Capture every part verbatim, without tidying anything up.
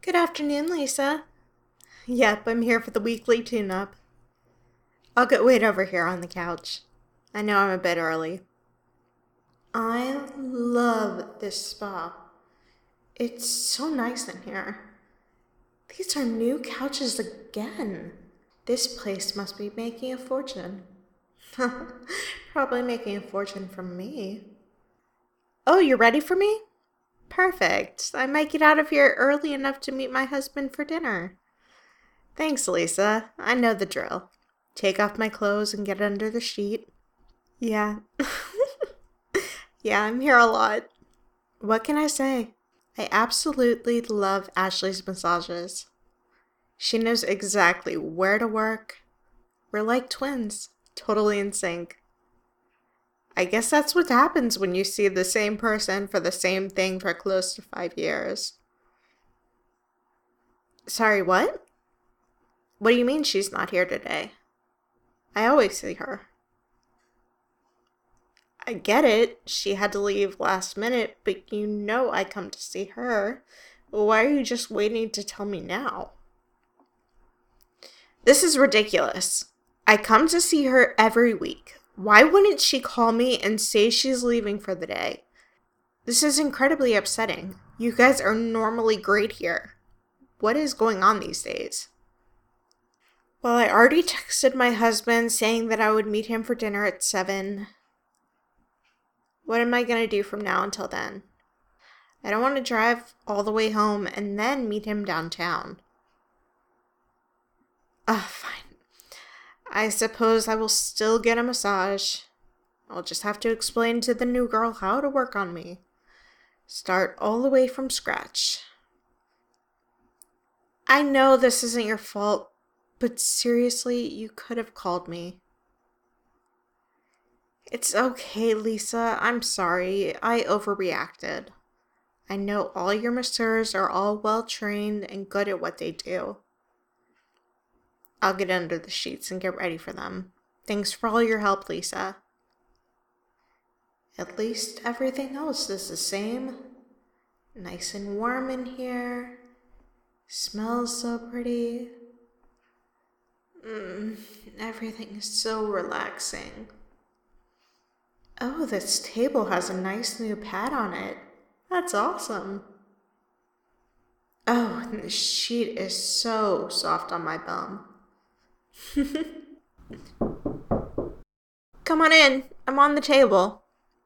Good afternoon, Lisa. Yep, I'm here for the weekly tune-up. I'll get wait over here on the couch. I know I'm a bit early. I love this spa. It's so nice in here. These are new couches again. This place must be making a fortune. Probably making a fortune from me. Oh, you're ready for me? Perfect. I might get out of here early enough to meet my husband for dinner. Thanks, Lisa. I know the drill. Take off my clothes and get under the sheet. Yeah. Yeah, I'm here a lot. What can I say? I absolutely love Ashley's massages. She knows exactly where to work. We're like twins, totally in sync. I guess that's what happens when you see the same person for the same thing for close to five years. Sorry, what? What do you mean she's not here today? I always see her. I get it. She had to leave last minute, but you know I come to see her. Why are you just waiting to tell me now? This is ridiculous. I come to see her every week. Why wouldn't she call me and say she's leaving for the day? This is incredibly upsetting. You guys are normally great here. What is going on these days? Well, I already texted my husband saying that I would meet him for dinner at seven. What am I going to do from now until then? I don't want to drive all the way home and then meet him downtown. Ah, fine. I suppose I will still get a massage. I'll just have to explain to the new girl how to work on me. Start all the way from scratch. I know this isn't your fault, but seriously, you could have called me. It's okay, Lisa. I'm sorry. I overreacted. I know all your masseurs are all well trained and good at what they do. I'll get under the sheets and get ready for them. Thanks for all your help, Lisa. At least everything else is the same. Nice and warm in here. Smells so pretty. Mm, everything is so relaxing. Oh, this table has a nice new pad on it. That's awesome. Oh, and the sheet is so soft on my bum. Come on in. I'm on the table.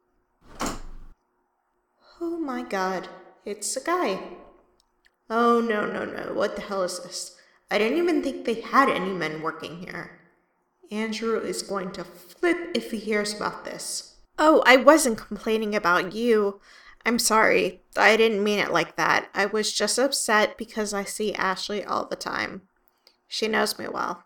Oh my god. It's a guy. Oh, no, no, no. What the hell is this? I didn't even think they had any men working here. Andrew is going to flip if he hears about this. Oh, I wasn't complaining about you. I'm sorry. I didn't mean it like that. I was just upset because I see Ashley all the time. She knows me well.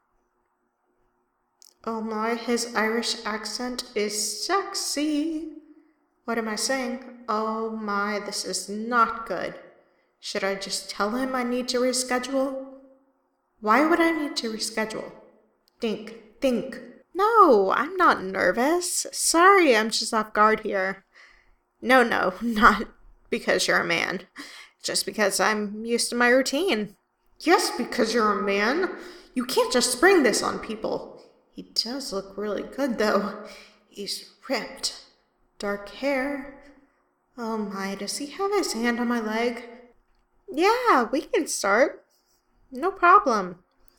Oh my, his Irish accent is sexy. What am I saying? Oh my, this is not good. Should I just tell him I need to reschedule? Why would I need to reschedule? Think, think. No, I'm not nervous. Sorry, I'm just off guard here. No, no, not because you're a man. Just because I'm used to my routine. Yes, because you're a man. You can't just spring this on people. He does look really good, though. He's ripped. Dark hair. Oh my, does he have his hand on my leg? Yeah, we can start. No problem.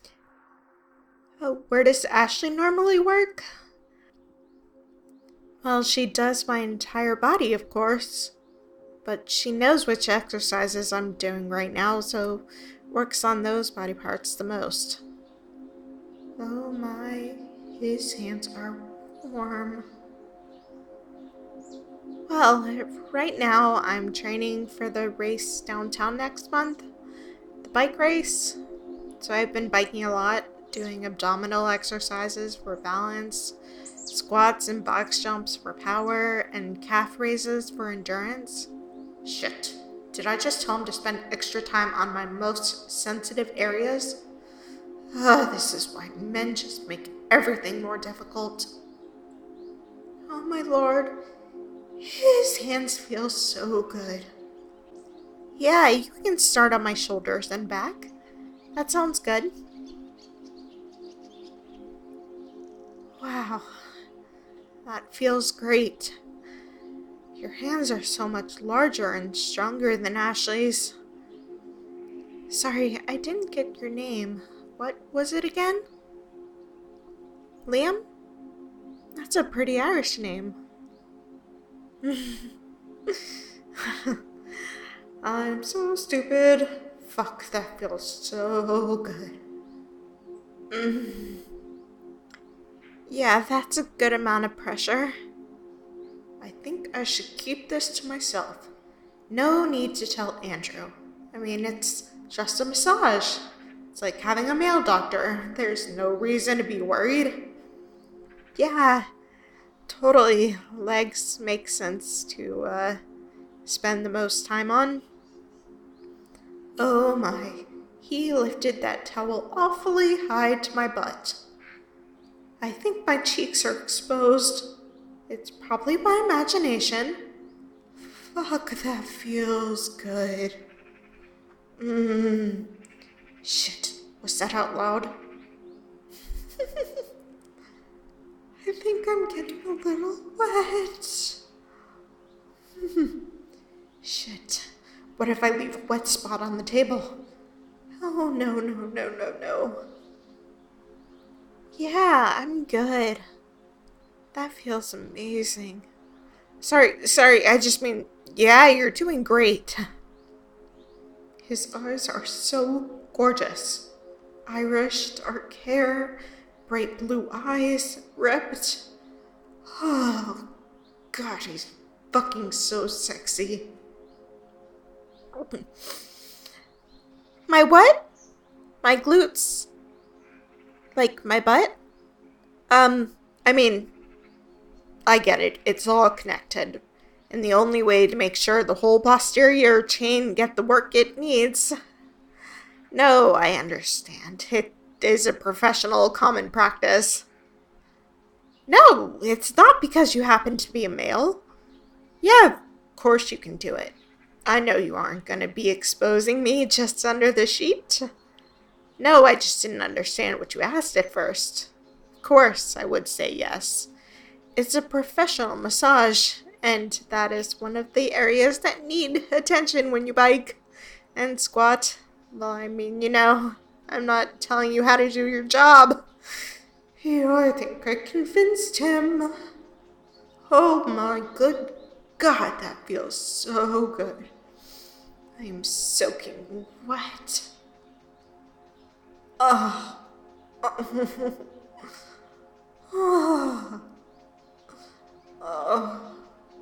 Oh, where does Ashley normally work? Well, she does my entire body, of course. But she knows which exercises I'm doing right now, so works on those body parts the most. Oh my, his hands are warm. Well, right now I'm training for the race downtown next month. The bike race. So I've been biking a lot, doing abdominal exercises for balance, squats and box jumps for power, and calf raises for endurance. Shit. Did I just tell him to spend extra time on my most sensitive areas? Ah, this is why men just make everything more difficult. Oh my lord. His hands feel so good. Yeah, you can start on my shoulders and back. That sounds good. Wow, that feels great. Your hands are so much larger and stronger than Ashley's. Sorry, I didn't get your name. What was it again? Liam? That's a pretty Irish name. I'm so stupid. Fuck, that feels so good. Mm. Yeah, that's a good amount of pressure. I think I should keep this to myself. No need to tell Andrew. I mean, it's just a massage. It's like having a male doctor. There's no reason to be worried. Yeah, totally. Legs make sense to uh, spend the most time on. Oh my, he lifted that towel awfully high to my butt. I think my cheeks are exposed. It's probably my imagination. Fuck, that feels good. Mmm. Shit, was that out loud? I think I'm getting a little wet. Shit. What if I leave a wet spot on the table? Oh, no, no, no, no, no. Yeah, I'm good. That feels amazing. Sorry, sorry, I just mean, yeah, you're doing great. His eyes are so gorgeous. Irish, dark hair, bright blue eyes, ripped. Oh, God, he's fucking so sexy. My what? My glutes? Like, my butt? Um, I mean, I get it. It's all connected. And the only way to make sure the whole posterior chain get the work it needs. No, I understand. It is a professional common practice. No, it's not because you happen to be a male. Yeah, of course you can do it. I know you aren't going to be exposing me just under the sheet. No, I just didn't understand what you asked at first. Of course, I would say yes. It's a professional massage, and that is one of the areas that need attention when you bike and squat. Well, I mean, you know, I'm not telling you how to do your job. You, I think I convinced him. Oh my good God, that feels so good. I am soaking wet. Oh. Oh. Oh.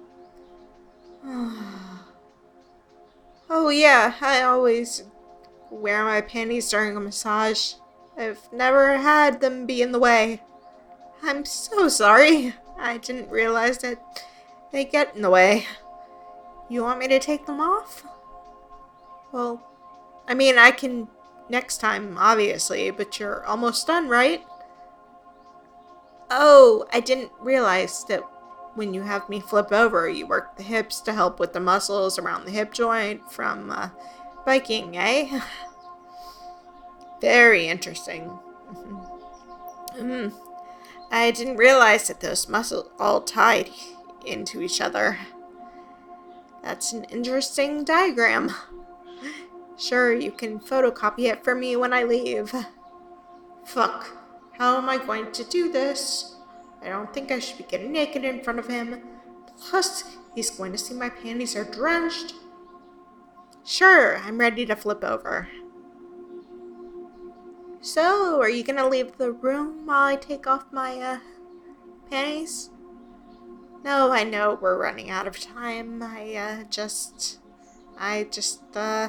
Oh yeah, I always wear my panties during a massage. I've never had them be in the way. I'm so sorry. I didn't realize that they get in the way. You want me to take them off? Well, I mean, I can next time, obviously, but you're almost done, right? Oh, I didn't realize that when you have me flip over, you work the hips to help with the muscles around the hip joint from uh, biking, eh? Very interesting. Mm-hmm. Mm. I didn't realize that those muscles all tied into each other. That's an interesting diagram. Sure, you can photocopy it for me when I leave. Fuck. How am I going to do this? I don't think I should be getting naked in front of him. Plus, he's going to see my panties are drenched. Sure, I'm ready to flip over. So, are you gonna leave the room while I take off my, uh, panties? No, I know we're running out of time. I, uh, just... I just, uh...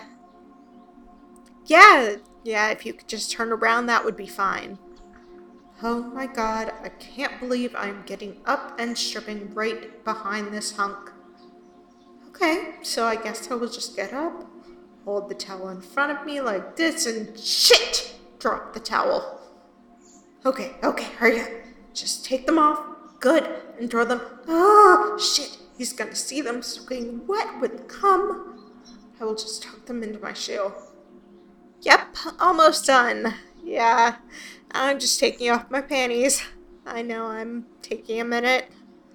Yeah, yeah, if you could just turn around, that would be fine. Oh my God, I can't believe I'm getting up and stripping right behind this hunk. Okay, so I guess I will just get up, hold the towel in front of me like this, and shit! Drop the towel. Okay, okay, hurry up. Just take them off. Good. And throw them. Oh, shit. He's gonna see them soaking wet with cum. I will just tuck them into my shoe. Yep, almost done. Yeah, I'm just taking off my panties. I know I'm taking a minute.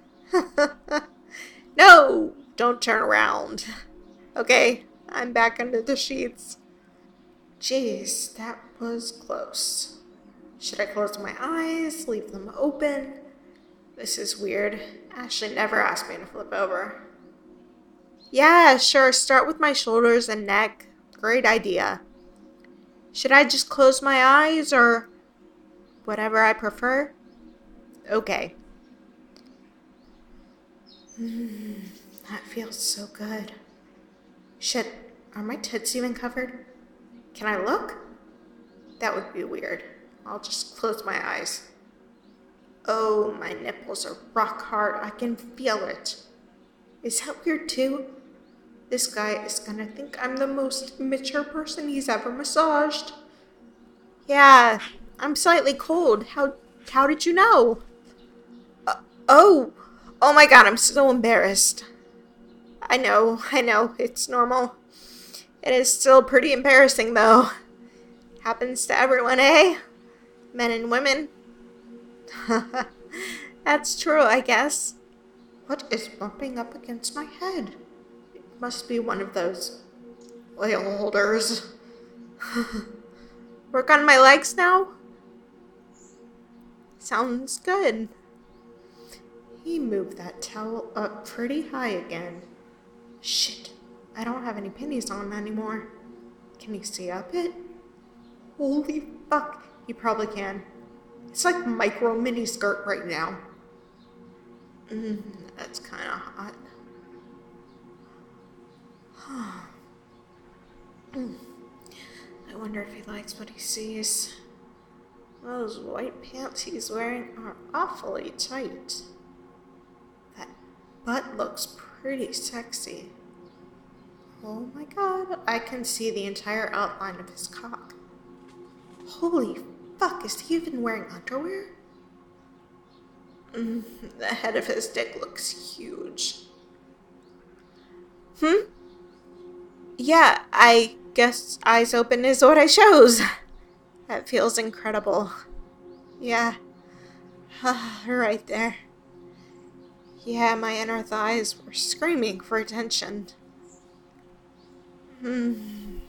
No, don't turn around. Okay, I'm back under the sheets. Jeez, that was close. Should I close my eyes, leave them open? This is weird. Ashley never asked me to flip over. Yeah, sure, start with my shoulders and neck. Great idea. Should I just close my eyes or whatever I prefer? Okay. Mm, that feels so good. Shit, are my tits even covered? Can I look? That would be weird. I'll just close my eyes. Oh, my nipples are rock hard. I can feel it. Is that weird too? This guy is gonna think I'm the most mature person he's ever massaged. Yeah, I'm slightly cold. How how did you know? Uh, oh, oh my god, I'm so embarrassed. I know, I know, it's normal. It is still pretty embarrassing though. Happens to everyone, eh? Men and women. That's true, I guess. What is bumping up against my head? It must be one of those oil holders. Work on my legs now? Sounds good. He moved that towel up pretty high again. Shit, I don't have any pennies on anymore. Can he see up it? Holy fuck, he probably can. It's like micro mini skirt right now. Mm, that's kind of hot. mm. I wonder if he likes what he sees. Those white pants he's wearing are awfully tight. That butt looks pretty sexy. Oh my god, I can see the entire outline of his cock. Holy fuck, is he even wearing underwear? Mm, the head of his dick looks huge. Hmm? Yeah, I guess eyes open is what I chose. That feels incredible. Yeah. Right there. Yeah, my inner thighs were screaming for attention. Hmm.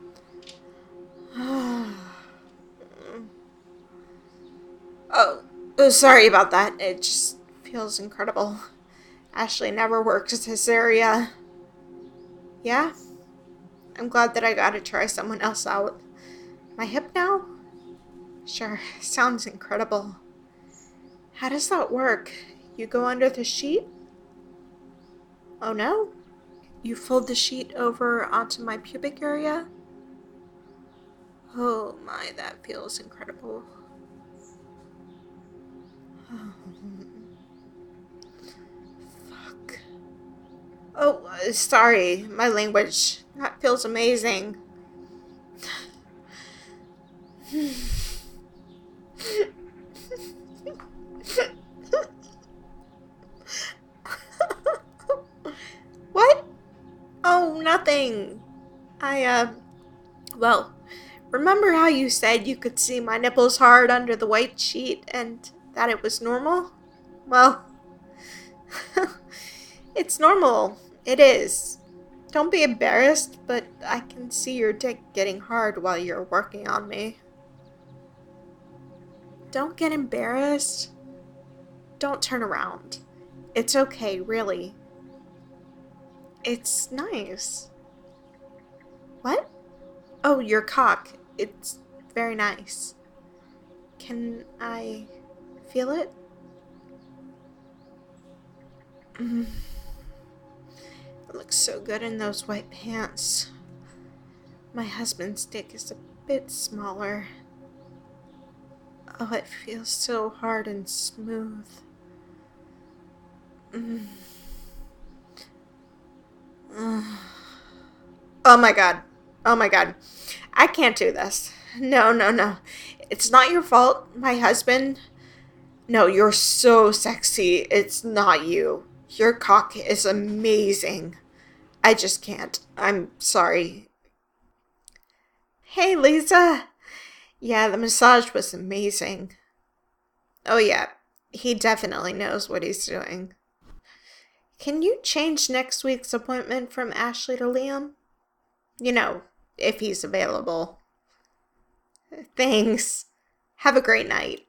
Oh, oh, sorry about that. It just feels incredible. Ashley never worked this area. Yeah? I'm glad that I got to try someone else out. My hip now? Sure, sounds incredible. How does that work? You go under the sheet? Oh no? You fold the sheet over onto my pubic area? Oh my, that feels incredible. Oh. Fuck. Oh, uh, sorry, my language. That feels amazing. What? Oh, nothing. I, uh, well, remember how you said you could see my nipples hard under the white sheet and that it was normal? Well, it's normal. It is. Don't be embarrassed, but I can see your dick getting hard while you're working on me. Don't get embarrassed. Don't turn around. It's okay, really. It's nice. What? Oh, your cock. It's very nice. Can I feel it? Mm. It looks so good in those white pants. My husband's dick is a bit smaller. Oh, it feels so hard and smooth. Mm. Oh my god. Oh my god. I can't do this. No, no, no. It's not your fault. My husband... No, you're so sexy. It's not you. Your cock is amazing. I just can't. I'm sorry. Hey, Lisa. Yeah, the massage was amazing. Oh, yeah. He definitely knows what he's doing. Can you change next week's appointment from Ashley to Liam? You know, if he's available. Thanks. Have a great night.